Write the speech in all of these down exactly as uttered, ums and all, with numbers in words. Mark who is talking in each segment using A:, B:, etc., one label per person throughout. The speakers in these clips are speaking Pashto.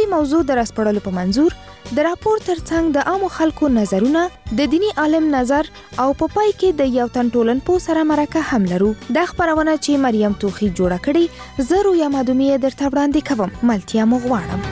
A: دوی موضوع د راسپړلو په منظور د راپور ترڅنګ د عامو خلکو نظرونه، د دینی عالم نظر او په پای کې د یو تن ټولنپوه سره مرکه هم لرو. دا خبرونه چې مریم توخی جوړه کړې، زه رویا مادومیه درته وړاندې کوم. ملتیا مو غواړم.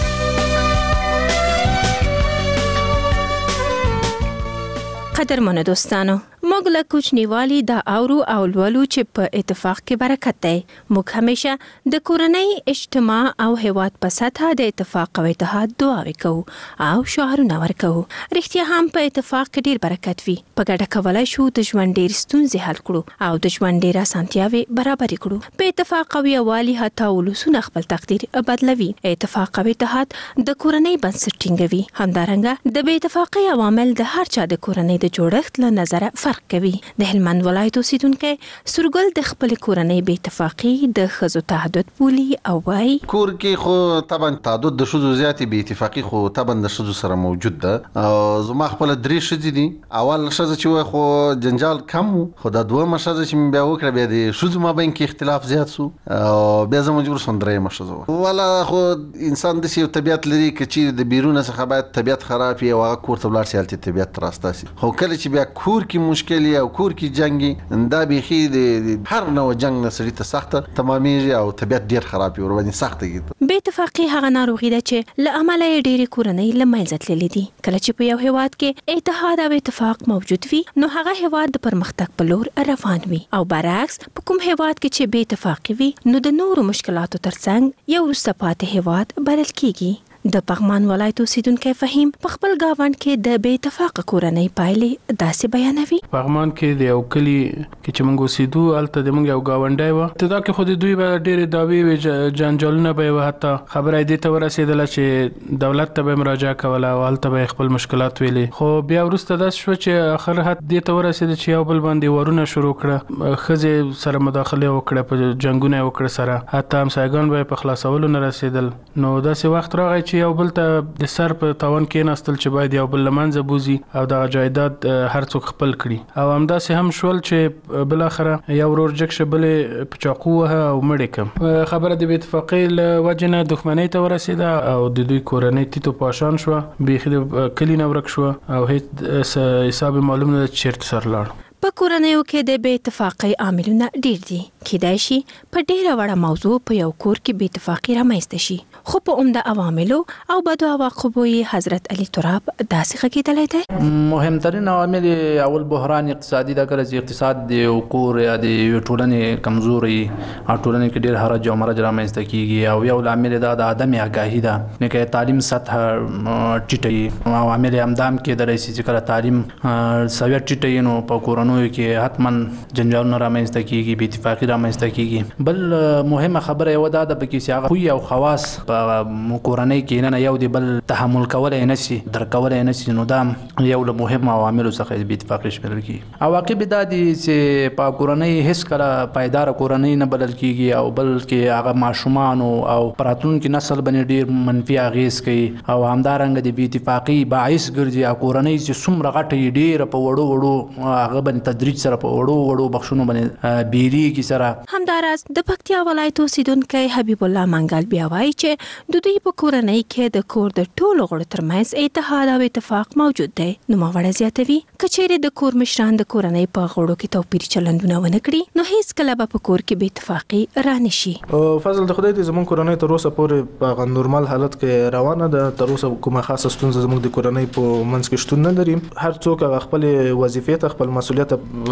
B: قدرمنو دوستانو، موږ له کوچنیوالي دا اورو او لولو چې په اتفاق کې برکت دی. موږ همیشه د کورنۍ، اجتماع او هیواد په سطحه د اتفاق او اتحاد دعاوې کوو او شعارونه ورکوو. رښتیا هم په اتفاق کې ډیر برکت وي. په ګډه کولای شو د ژوند ډیر ستونزې حل کړو او د ژوند ډیر اسانتیاوې برابرې کړو. په اتفاق او یووالي حتی ولسونه خپل تقدیر بدلوي. اتفاق او اتحاد د کورنۍ بنسټ ټینګوي. همدارنګه د بې اتفاقۍ عوامل د هر چا د کورنۍ د جوړښت له نظره فرق کوي. د هلمند ولایت اوسیدونکی سورګل د خپل کورنۍ بې اتفاقي د ښځو تعدد بولي او وایي
C: کور کې خو طبعا تعدد د ښځو زیاتې بې اتفاقي خو طبعا د ښځو سره موجود ده. او زما خپل درې ښځې دي. اول ښځه چې وای خو جنجال کم و، خو دا دویمه ښځه چې مې بیا وکړه بیا د ښځو مابین کې اختلاف زیات شو او بیا زه مجبور شوم درېیمه ښځه وه. والا خو انسان داسې یو طبیعت لري که چیرې د بیرونه څخه باید طبیعت خراب وي او هغه کور ته ولاړ شي هلته طبیعت راسته شي. خو کله چې بیا کور کې مشکل او کور کې جنګي، دا بیخي د هر نوع جنګ نه سړي ته سخته تمامېږي او طبیعت ډېر خراب وي، ورباندې سخته کېږي.
B: بې اتفاقي هغه ناروغي ده چې له امله یې ډېرې کورنۍ له منځه تللې دي. کله چې په یو هیواد کې اتحاد او اتفاق موجود وي، نو هغه هیواد د پرمختګ په لور روان وي. او برعکس په کوم هیواد کې چې بې اتفاقي وي، نو د نورو مشکلاتو ترڅنګ یو وروسته پاتې هیواد بلل کېږي. د پغمان ولایت اوسیدونکی فهیم په خپل گاوند کې د بې اتفاقه کورنۍ پایلې داسې بیانوي.
D: پغمان کې د یو کلی کې چې موږ اوسېدو، هلته د موږ یو ګاونډی وه. ابتدا کې خو د دوی به ډېرې دعوې وې، جنجالونه به یې وه، حتی خبره یې دې ته ورسېدله چې دولت ته به یې مراجعه کوله او هلته به یې خپل مشکلات ویلې. خو بیا وروسته داسې شوه چې اخر حد دې ته ورسېده چې یو بل باندې وارونه شروع کړه، ښځې سره مداخله وکړه، په جنګونه یې وکړه سره، حتی همسایګان به یې په خلاصولو نه رسېدل. نو داسې وخت راغی چې یو بل ته د سر په تاوان کېناستل چې باید یو بل له منځه بوزي او دغه جایداد هر څوک خپل کړي. او همداسې هم شول چې بالاخره یو ورور جګ شه بلې په چاقو وهه او مړ یې کړم. خبره د بې اتفاقۍ له وجې نه دښمنۍ ته ورسېده او د دوی کورنۍ تیت و پاشان شوه، بیخي د کلي نه ورک شوه او هیڅ حساب معلوم نه ده چې چېرته سر لاړ.
B: په کورنیو کې د بې اتفاقۍ عاملونه ډیر دي. کیدای شي په ډیره وړه موضوع په یو کور کې بې اتفاقي رامنځته شي، خو په عمده عواملو او بدو عواقبو یې حضرت علي تراب داسې غږېدلی دی.
E: مهمترین عوامل اول بحران اقتصادي ده. کله چې اقتصاد د یو کور یا د یو ټولنې کمزوري او ټولنې کې ډیر حرج او مرج رامنځته کیږي، او یو لامل دا د عدم آگاهي ده. لکه تعلیم سطح ټیټه وي، عوامل همدام کېدلی شي چې کله تعلیم سویه ټیټه وي نو په کورنیو کې حتما جنجالونه رامنځته کیږي، بې اتفاقي رامنځته کیږي. بل مهمه خبره یو دا ده پکې چې هغه خوی او خواص په کورنۍ کې نه یو دی بل تحمل کولی نه شي، درک کولی نه شي، نو دا یو له مهمو عواملو څخه بې اتفاقي شمیرل کیږي. عواقب دا دي چې په کورنۍ هیڅ کله پایداره کورنۍ نه بلل کیږي او بلکې هغه ماشومانو او په راتلونکي نسل باندې ډیر منفي اغیز کوي او همدارنګه د بې اتفاقي باعث ګرځي. او کورنۍ چې څومره غټه ډیره په وړو وړو هغه باندې تدریج سره په وړو وړو بخښونو باندې بیریږي سره.
B: همداراز د پکتیا ولایت اوسیدونکی حبیب الله منګل بیا وایي چې د دوی په کورنۍ کې د کور د ټولو غړو ترمنځ اتحاد او اتفاق موجود دی. نوموړی زیاتوي که چیرې د کور مشران د کورنۍ په غړو کې توپیر چلندونه ونه کړي، نو هیڅ کله به په کور کې بې اتفاقي رانه شي.
F: فضل د خدای دې زموږ کورنۍ تر اوسه پورې په نورمال حالت کې روانه ده. تر اوسه کومه خاصه ستونزه زموږ د کورنۍ په منځ کې شتون نه لري. هر څوک هغه خپل وظیفې ته خپل مسؤلیت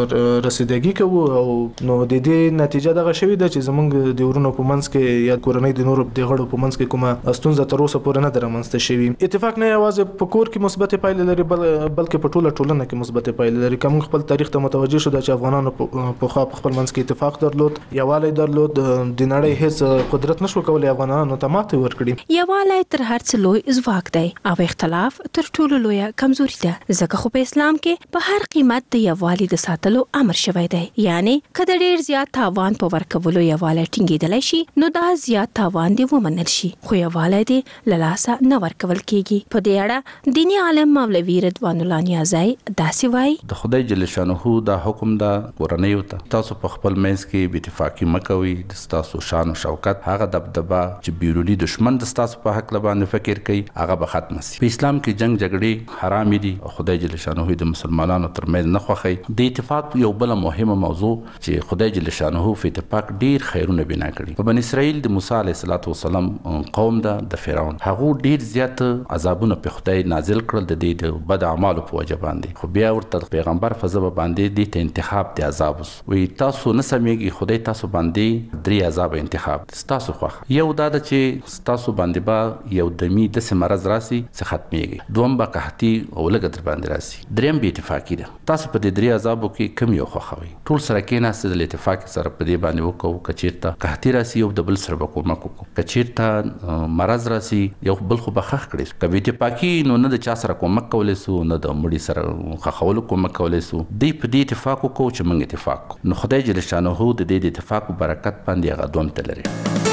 F: رسیدګي کوو او نو د دې نتیجه دغه شوې ده چې زموږ د ورونو په منځ کې یا کورنۍ د نورو د غړو په منځ کې کومه ستونزه تر اوسه پورې نه ده رامنځته شوې. اتفاق نه یوازې په کور کې مثبت پایلې لري بلکې په ټوله ټولنه کې مثبت پایلې لري. کوم خپل تاریخ ته متوجه شو چې افغانانو په خوا په خپل منځ کې اتفاق درلود، یووالی درلود، د نړۍ هیڅ قدرت نشو کولی افغانانو ته ماتې ورکړي.
B: یووالی تر هر څه لوی ځواک دی او اختلاف تر ټولو لویه کمزوري ده. ځکه خو په اسلام کې په هر قیمت د یووالي د ساتلو امر شوی دی. یعنی که د ډیر زیات تاوان په ورکولو یواله ټینګېدلی شي نو دا زیات تاوان دی ومنل شي خو یواله دې له لاسه نه ورکول کیږي. په دې اړه دیني عالم مولوي رضوان الله نیازی داسې وایي
G: د خدای جل شانه دا حکم دا کورنۍ ته تاسو په خپل منځ کې بې اتفاقي مه کوئ. د ستاسو شان او شوکت هغه دبدبه چې بیروني دشمن د ستاسو په حق باندې فکر کوي هغه به ختم شي. په اسلام کې جنگ جګړې حرام دي او خدای جل شانه د مسلمانانو ترمنځ نه خوښي. د اتفاق یو بل مهمه موضوع چې خدای جل شانه په اتفاق ډیر خیرونه بنا کړي. په بنی اسرائیل د موسی علیه السلام قوم دا د فرعون هغه ډیر زیات عذابونه په خدای نازل کړل د دې د بد اعمالو په وجه باندې. خو بیا ورته پیغمبر فزبه باندې د انتخاب د عذاب وي تاسو نه سمېږي خدای تاسو باندې درې عذاب انتخاب تاسو خوښ یو دا چې تاسو باندې با یو دمی د مرض راسي څه ختميږي. دوم با قحطي او لګ در باندې راسي. دریم به اتفاقی ده. تاسو په دې درې عذابو کې کم یو خوښوي. ټول سره کې نه ستل اتفاق سره په دې باندې وکړو کچیرته قحطي راسي یو د بل سره وکومک وکړو. کچیرته مرض راسي یو بل خو بخښ کړي. کبي اتفاقی نو نه د چا سره کومک کولای سو نه د مړي سره خخولو کومک کولای سو. دې په دې اتفاق وکړو چې موږ اتفاق نو خدای جل شانه د دې اتفاق برکت باندې هغه دوم تلري.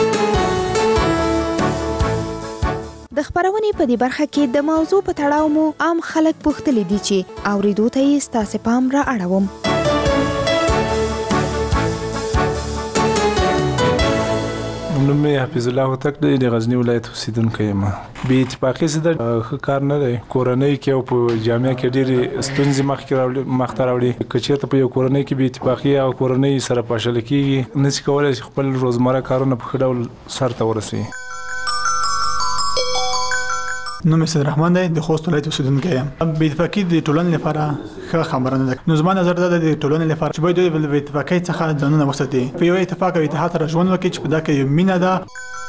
A: د خبرونې په دې برخه کې د موضوع په تړاو مو عام خلک پوښتلي دي چې اوریدو ته یې ستاسو پام را اړوم.
F: نوم مې حفیظ الله هوتک دی د غزنی ولایت اوسیدونکی یم. بې اتفاقي څه د کار نه دی. کورنۍ کې او په جامعه کې ډېرې ستونزې مخکې راوړي مخته راوړي. که چېرته په یو کورنۍ کې بې اتفاقي او کورنۍ سره پاشل کېږي نشي کولی چې خپل روزمره کارونه په ښه ډول سرته ورسوي.
H: نوم یې رحمان دی د خوست ولایت اوسیدونکی یم. بې اتفاقي د ټولنې لپاره ښه خبره نه ده. نو زما نظر دا د ټولنې لپاره چې باید دوی د بې اتفاقۍ څخه ځانونه وساتي. په یو اتفاق او اتحاد سره ژوند وکړي چې په دا کې یو مینه ده.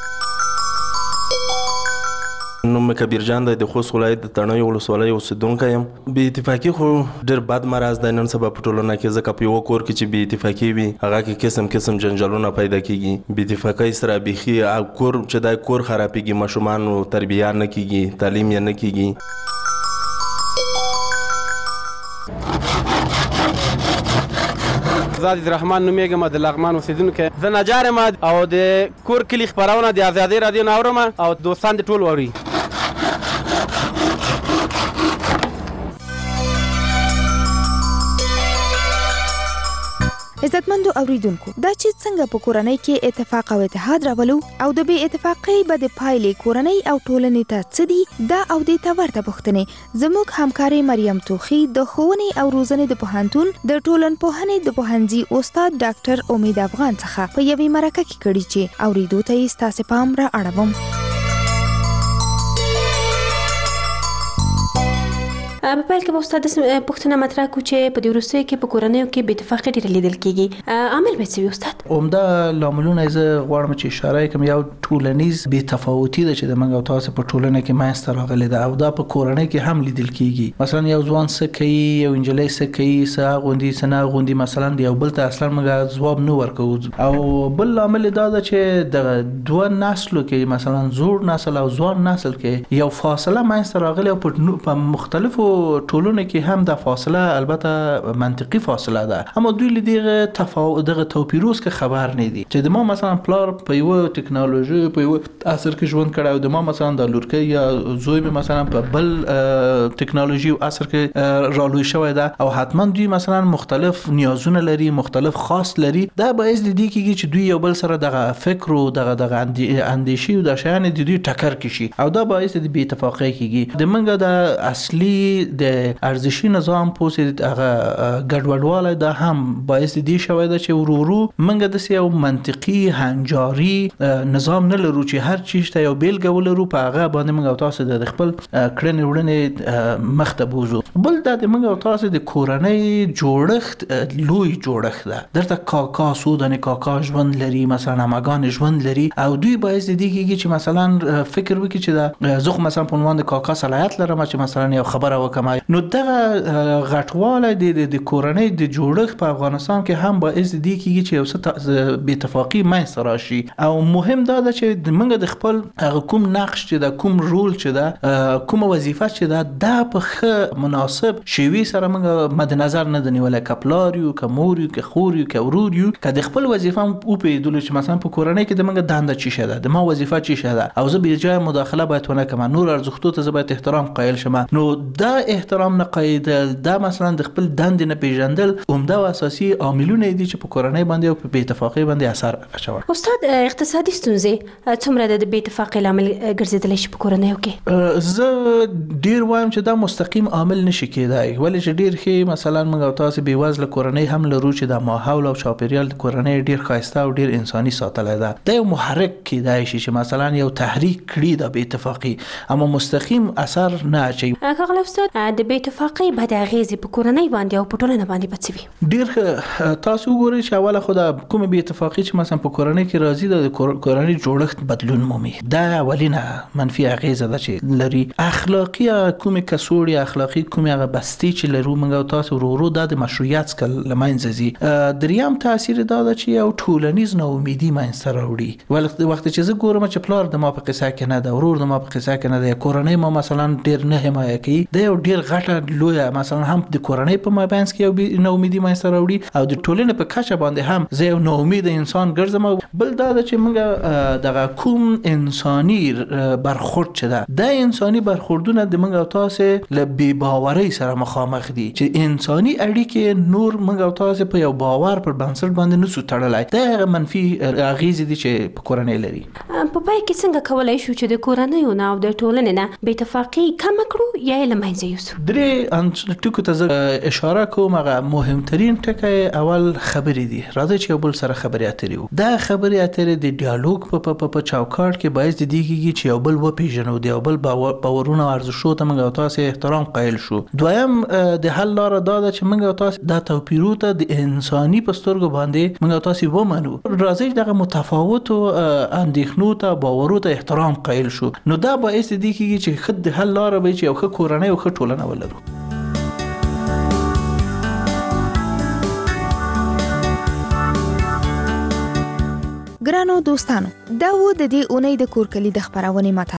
I: نوم مې کبیر جان دی د خوست ولایت د تڼیو ولسوالۍ اوسیدونکی یم. بې اتفاقي خو ډېر بد مرض دی نن سبا په ټولنه کې. ځکه په یوه کور کې چې بې اتفاقي وي هغه کې قسم قسم جنجالونه پیدا کېږي. بې اتفاقۍ سره بیخي کور چې دی کور خرابېږي. ماشومانو تربیه نه کېږي تعلیم یې نه کېږي.
J: زاد رحمان نومیږم د لغمان اوسیدونکی. زه نجار یم او د کور کلي خپرونه د ازادۍ رادیو نه اورم او دوستان د ټول اوري.
A: عزتمندو اوریدونکو دا چې څنګه په کورنۍ کې اتفاق او اتحاد راولو او د بې اتفاقۍ بد پایلې کورنۍ او ټولنې ته څه دي دا او دې ته ورته پوښتنې زموږ همکارې مریم توخی د ښوونې او روزنې د پوهنتون د ټولنپوهنې د پوهنځي استاد ډاکټر امید افغان څخه په یوې مرکه کې کړي چې اوریدو ته یې ستاسو پام را اړوم.
B: په پیل کې به استاد پوښتنه مطرح کړو چې په دې وروستیو کې په کورنیو کې بې اتفاقي ډېره لیدل کېږي. عامل باید څه وي استاد؟
K: عمده لاملونه زه غواړم چې اشاره کړم. یو ټولنیز بې تفاوتي ده چې د موږ او تاسو په ټولنه کې منځته راغلې ده او دا په کورنۍ کې هم لیدل کېږي. مثلا یو ځوان څه کوي یو نجلۍ څه کوي څه اغوندي څه نه اغوندي مثلا د یو بل ته اصلا موږ ځواب نه ورکوو. او بل لامل دا ده چې د دوه نسلو کې مثلا زوړ نسل او ځوان نسل کې یو فاصله منځته راغلې او په مختلفو ټولنه کې هم د فاصله البته منطقي فاصله ده اما دوی له دغه تفاوت دغه توپیروس کې خبر نه دي چې د ما مثلا پلار په یو ټکنالوژي په یو عصر کې ژوند کړی او د ما مثلا د لورکۍ یا زوی مې مثلا په بل ټکنالوژي او عصر کې رالوی شوی ده او حتما دوی مثلا مختلف نیازونه لري مختلف خاص لري دا باعث دي کېږي چې دوی یو بل سره دغه فکر او دغه دغه اندیشي او د شیان د دوی ټکر کشي او دا باعث دي بې اتفاقۍ کېږي. د منګه د اصلي د ارزشي نظام پوسې هغه ګډوډواله دا هم باعث دي شوی ده چې ورورو منګه د یو منطقي هنجاري نظام نه لرو چې هر چیز ته یو بیلګه ولرو په هغه باندې موږ او تاسو د خپل کړنې وړنې مخته بوزو. بل دا د موږ او تاسو د کورنۍ جوړښت لوی جوړښت ده درته کاکا سودانه کاکا ژوند لري مثلا ماګان ژوند لري او دوی باعث دي کېږي چې مثلا فکر وکړي چې دا زخم مثلا په عنوان د کاکا صلاحیت لرم چې مثلا یو خبره وکم نو دغه غټواله د د کورنۍ د جوړښت په افغانستان کې هم باعث دي کېږي چې یو څه بې اتفاقي منځته راشي او مهم دا ده چې د موږ د خپل هغه کوم نقش چې د کوم رول چې دا کوم وظیفه چې دا د په ښه مناسب شیوې سره موږ مد نظر نه د نیولای کپلار یو ک مور یو ک خور یو ک ورور یو ک د خپل وظیفه او په دلو چې مثلا په کورنۍ کې د موږ دنده چی شته د ما وظیفه چی شته او زه به جای مداخله باید ونه کوم نور ارزښتو ته باید احترام قائل شم نو دا احترام نه قائل دا مثلا د خپل دند نه پیژندل عمده او اساسي عاملونه دي چې په کورنۍ باندې او په اتفاقی باندې اثر اچوي.
B: استاد اقتصادي ستونزې څومره د بې اتفاقۍ لامل ګرځیدلی شي په کورنۍ کې؟
K: زه ډیر وایم چې دا مستقیم عامل نشي کېدای ولې چې ډیر ښه مثلا موږ تاسو به وزله کورنۍ هم لرو چې د ماحول او چاپیریال کورنۍ ډیر خاصه او ډیر انساني ساتلای ده دا یو محرک کېدای شي چې مثلا یو تحریک کړي د بې اتفاقۍ اما مستقیم اثر نه اچي.
B: هغه استاد د بې اتفاقۍ بد اغیزې په کورنۍ باندې او په ټولنه باندې بچوي
K: ډیر تاسو وګورئ چې اوله خو د کومه بې اتفاقۍ چې مثلا په کورنۍ کې راځي د کورنۍ جوړښت بدلون مومي دا ولینه منفي اغیزه ده چې لري اخلاقی کومه کسوړي اخلاقی کومه هغه بستی چې لرو موږ تاسو ورو د مشروعیت کل لمنځزي دریم تاثیر دا ده چې یو ټولنیز نو امیدي مینځته راوړي ولې وخت چې زه ګورم چې پلار د ما په قصه کې نه ده ورور د ما په قصه کې نه ده کورنۍ ما مثلا ډیر نه حمایه کوي دا یو ډیر غټه لوی مثلا هم د کورنۍ په مابینس کې یو نو امیدي مینځته راوړي او د ټولنې په کچه باندې هم زه یو نو امید انسان ګرځم بل دا ده چې موږ دغه کوم انساني برخورد چې ده د انساني برخوردونه د موږ تاسو له بی باورۍ سره مخامخ دي چې انساني اړیکې نور موږ تاسو په یو باور پر بنسټ باندې نسو تړلای دا منفي اغیزې دي چې په کورنۍ لري.
B: په پای کې څنګه کولای شو چې د کورنۍ او د ټولنې نه بې اتفاقۍ کم کړو یا له منځه یوسو؟
K: درې ټکو ته اشاره کوم هغه مهمترین ټکی اول خبرې دي راځي چې بل سره خبرې اترې وو دا خبرې اترې د ډیالوګ په په چوکاټ کې باعث دي کیږي چې یو بل و پیژنو دی یو بل باورونه ارزښتو ته موږ تاسو احترام قائل شو. دویم د حل لار دا ده چې موږ تاسو د توپیرو ته د انساني پسترګو باندې موږ تاسو ومنو راځي دغه متفاوت اندېښنو ته باورو ته احترام قائل شو نو دا باعث دي کیږي چې خد د حل لار به چې یو ښه کورنۍ او ښه ټولنه ولرو.
A: ګرانو دوستانو دا و د دې اونۍ د کورکلي د خبرونه ماته